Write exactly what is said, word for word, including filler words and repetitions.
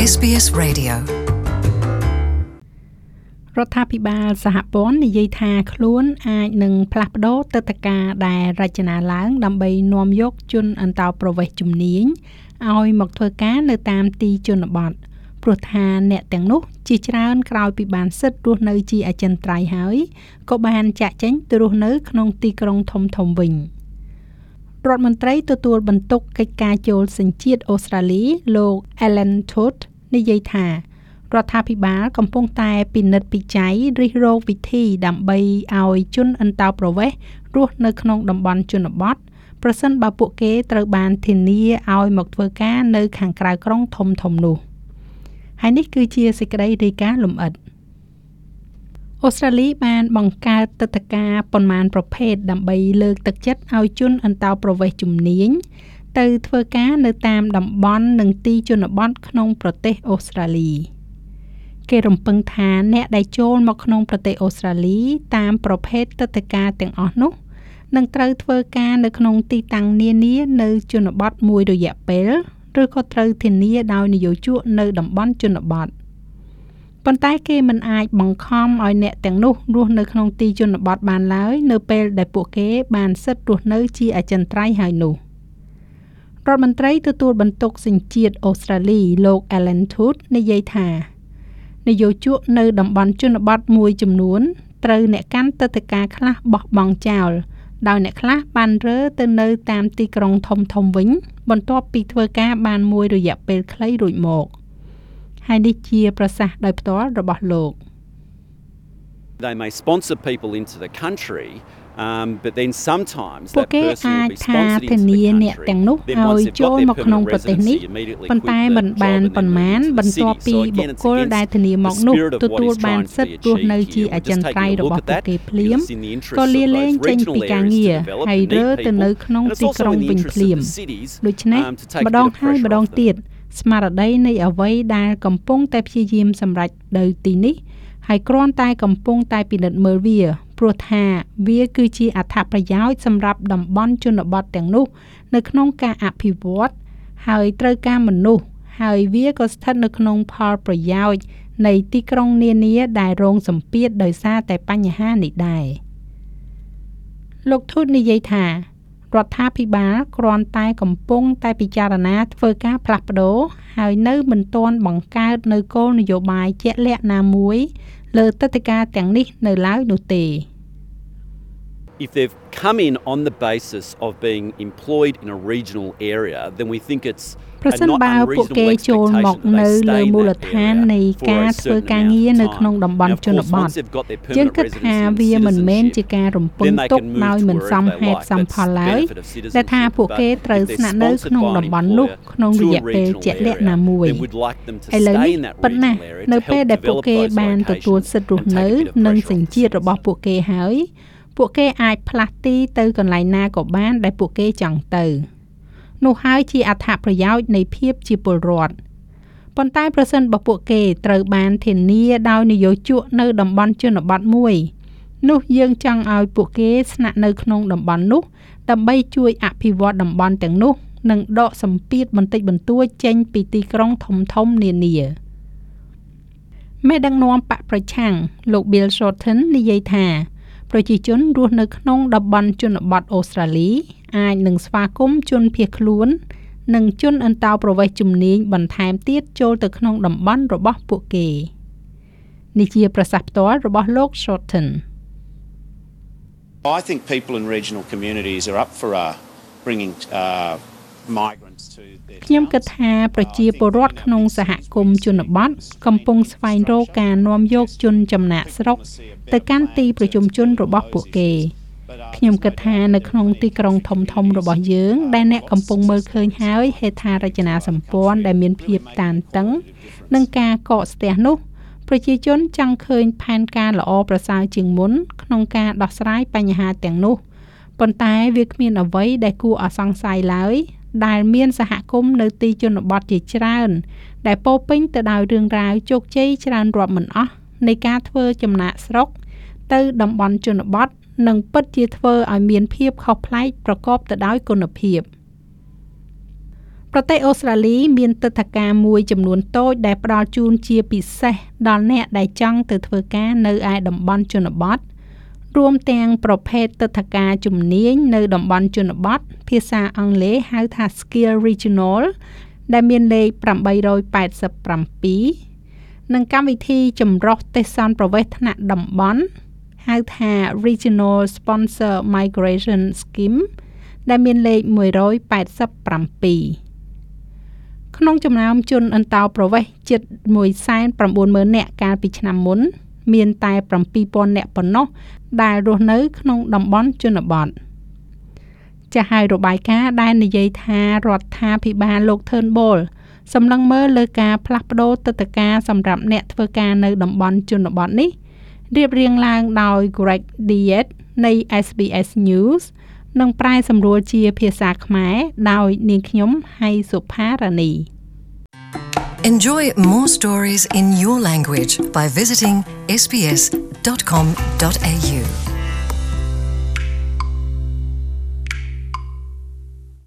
เอส บี เอส Radio រដ្ឋាភិបាលសហព័ន្ធនិយាយថាខ្លួនអាចនឹងផ្លាស់ប្ដូរទឹកដីការដែលរចនាឡើងដើម្បីនាំយកជនអន្តោប្រវេសន៍ជំនាញឲ្យមកធ្វើការនៅតាមទីជនបទព្រោះថាអ្នកទាំងនោះជាច្រើនក្រោយពីបានសិទ្ធិរស់នៅជាអចិន្ត្រៃយ៍ហើយក៏បានចាក់ចែងទៅរស់នៅក្នុងទីក្រុងធំៗវិញរដ្ឋមន្ត្រីទទួលបន្ទុកកិច្ចការចូលសញ្ជាតិអូស្ត្រាលីលោក Alan Tudge និយាយថារដ្ឋាភិបាលកំពុងតែពិនិត្យពិច័យរិះរោបវិធីដើម្បីឲ្យជនអន្តោប្រវេសន៍រស់នៅក្នុងតំបន់ជនបទប្រសិនបើពួកគេត្រូវបានធានាឲ្យមកធ្វើការនៅខាងក្រៅក្រុងធំៗនោះហើយនេះគឺជាសេចក្តីរាយការណ៍លម្អិតអូស្ត្រាលីបានបង្កើតទឹកដីការប៉ុន្មានប្រភេទដើម្បីលើកទឹកចិត្តឲ្យជនអន្តោប្រវេសន៍ជំនាញទៅធ្វើការនៅតាមតំបន់និងទីជនបទក្នុងប្រទេសអូស្ត្រាលីគេរំពឹងថាអ្នកដែលចូលមកក្នុងប្រទេសអូស្ត្រាលីតាមប្រភេទទឹកដីការទាំងអស់នោះនឹងត្រូវធ្វើការនៅក្នុងទីតាំងនានានៅជនបទមួយរយៈពេលឬក៏ត្រូវធានាដោយនយោជកនៅតំបន់ជនបទប៉ុន្តែគេមិនអាចបង្ខំឲ្យអ្នកទាំងនោះរស់នៅក្នុងទីជនបទបានឡើយនៅពេលដែលពួកគេបានសិទ្ធិរស់នៅជាអចិន្ត្រៃយ៍ហើយនោះរដ្ឋមន្ត្រីទទួលបន្ទុកសញ្ជាតិអូស្ត្រាលីលោក Alan Tudge និយាយថានយោជកនៅតំបន់ជនបទមួយចំនួនត្រូវអ្នកកាន់ទឹកដីការខ្លះបោះបង់ចោលដោយអ្នកខ្លះបានរើទៅនៅតាមទីក្រុងធំៗវិញបន្ទាប់ពីធ្វើការបានមួយរយៈពេលខ្លីរួចមកហើយនេះជាប្រសាសន៍ដោយផ្ទាល់របស់លោក They may sponsor people into the country um but then sometimes that person will be sponsored into the country អ្នកទាំងនោះឲ្យចូលមកក្នុងប្រទេសនេះប៉ុន្តែមិនបានប៉ុន្មានបន្ទាប់ពីបុគ្គលដែលធានាមកនោះទទួលបានសិទ្ធិរស់នៅជាអចិន្ត្រៃយ៍របស់ពួកគេភ្លាមក៏លាលែងចេញពីការងារហើយរើទៅនៅក្នុងទីក្រុងវិញភ្លាមដូច្នេះម្ដងហើយម្ដងទៀតស្មារតីនៃអ្វីដែលកំពុងតែព្យាយាមសម្រេចដោយទីនេះហើយគ្រាន់តែកំពុងតែពិនិត្យមើលវាព្រោះថាវាគឺជាអត្ថប្រយោជន៍សម្រាប់តំបន់ជនបទទាំងនោះនៅក្នុងការអភិវឌ្ឍហើយត្រូវការមនុស្សហើយវាក៏ស្ថិតនៅក្នុងផលប្រយោជន៍នៃទីក្រុងនានាដែលរងសម្ពាធដោយសារតែបញ្ហានេះដែរលោកធូតនិយាយថារដ្ឋាភិបាលគ្រាន់តែកំពុងតែពិចារណាធ្វើការផ្លាស់ប្ដូរហើយនៅមិនទាន់បង្កើតនៅគោលនយោបាយជាក់លាក់ណាមួយលើទឹកដីការទាំងនេះនៅឡើយនោះទេ If they've come in on the basis of being employed in a regional area then we think it's ប្រសិនបើពួកគេចូលមកនៅលើមូលដ្ឋាននៃការធ្វើការងារនៅក្នុងតំបន់ជនបទយើងគិតថាវាមិនមែនជាការរំពឹងទុកដោយមិនសមហេតុសមផលឡើយតែថាពួកគេត្រូវស្នាក់នៅក្នុងតំបន់នោះក្នុងរយៈពេលជាក់លាក់ណាមួយឥឡូវនេះប៉ុណ្ណានៅពេលដែលពួកគេបានទទួលសិទ្ធិរស់នៅនិងសញ្ជាតិរបស់ពួកគេហើយពួកគេអាចផ្លាស់ទីទៅកន្លែងណាក៏បានដែលពួកគេចង់ទៅនោះហើយជាអត្ថប្រយោជន៍នៃភាពជាពលរដ្ឋប៉ុន្តែប្រសិនបើពួកគេត្រូវបានធានាដោយនយោជកនៅតំបន់ជនបទមួយនោះយើងចង់ឲ្យពួកគេស្នាក់នៅក្នុងតំបន់នោះដើម្បីជួយអភិវឌ្ឍតំបន់ទាំងនោះនិងដកសម្ពាធបន្តិចបន្តួចចេញពីទីក្រុងធំៗនានាមេដឹកនាំបកប្រឆាំងលោក Bill Shorten និយាយថាប្រជាជនរស់នៅក្នុងតំបន់ជនបទអូស្ត្រាលីអាចនឹងស្វាគមន៍ជនភៀសខ្លួននិងជនអន្តោប្រវេសន៍ជំនាញបន្ថែមទៀតចូលទៅក្នុងតំបន់របស់ពួកគេនេះជាប្រសាសន៍ផ្ទាល់របស់លោក Shorten I think people in regional communities are up for uh, bringing uh, migrants to their ខ្ញុំគិតថាប្រជាពលរដ្ឋក្នុងសហគមន៍ជនបទកំពុងស្វែងរកការនាំយកជនចំណាក់ស្រុកទៅកាន់ទីប្រជុំជនរបស់ពួកគេខ្ញុំគិតថានៅក្នុងទីក្រុងធំៗរបស់យើងដែលអ្នកកំពុងមើលឃើញហើយហេដ្ឋារចនាសម្ព័ន្ធដែលមានភាពតានតឹងនិងការកកស្ទះនោះប្រជាជនចង់ឃើញផែនការល្អប្រសើរជាងមុនក្នុងការដោះស្រាយបញ្ហាទាំងនោះប៉ុន្តែវាគ្មានអ្វីដែលគួរឲ្យសង្ស័យឡើយដែលមានសហគមន៍នៅទីជនបទជាច្រើនដែលពោរពេញទៅដោយរឿងរ៉ាវជោគជ័យច្រើនរាប់មិនអស់នៃការធ្វើចំណាកស្រុកទៅតំបន់ជនបទនិងពិតជាធ្វើឲ្យមានភាពខុសប្លែកប្រកបទៅដោយគុណភាពប្រទេសអូស្ត្រាលីមានទឹកធការមួយចំនួនតូចដែលផ្ដល់ជូនជាពិសេសដល់អ្នកដែលចង់ទៅធ្វើការនៅឯតំបន់ជនបទរួមទាំងប្រភេទទឹកធការជំនាញនៅតំបន់ជនបទភាសាអង់គ្លេសហៅថា Skill Regional ដែលមានលេខeight eight sevenនិងកម្មវិធីចម្រុះទេសន្តប្រវេសន៍ថ្នាក់តំបន់ហៅថា Regional Sponsor Migration Scheme ដែលមានលេខone eight sevenក្នុងចំណោមជនអន្តោប្រវេសន៍ជិតone nine thousandនាក់កាលពីឆ្នាំមុនមានតែseven thousandនាក់ប៉ុណ្ណោះដែលរស់នៅក្នុងតំបន់ជនបទចាស់ហើយរបាយការណ៍ដែលនិយាយថារដ្ឋាភិបាលលោក Turnbull សម្លឹងមើលលើការផ្លាស់ប្ដូរទឹកធការសម្រាប់អ្នកធ្វើការនៅតំបន់ជនបទនេះរៀបរៀងឡើងដោយ Greg Diet នៃ S B S News និងប្រែសម្រួលជាភាសាខ្មែរដោយនាងខ្ញុំហៃសុផារ៉ានី Enjoy more stories in your language by visiting s b s dot com dot a u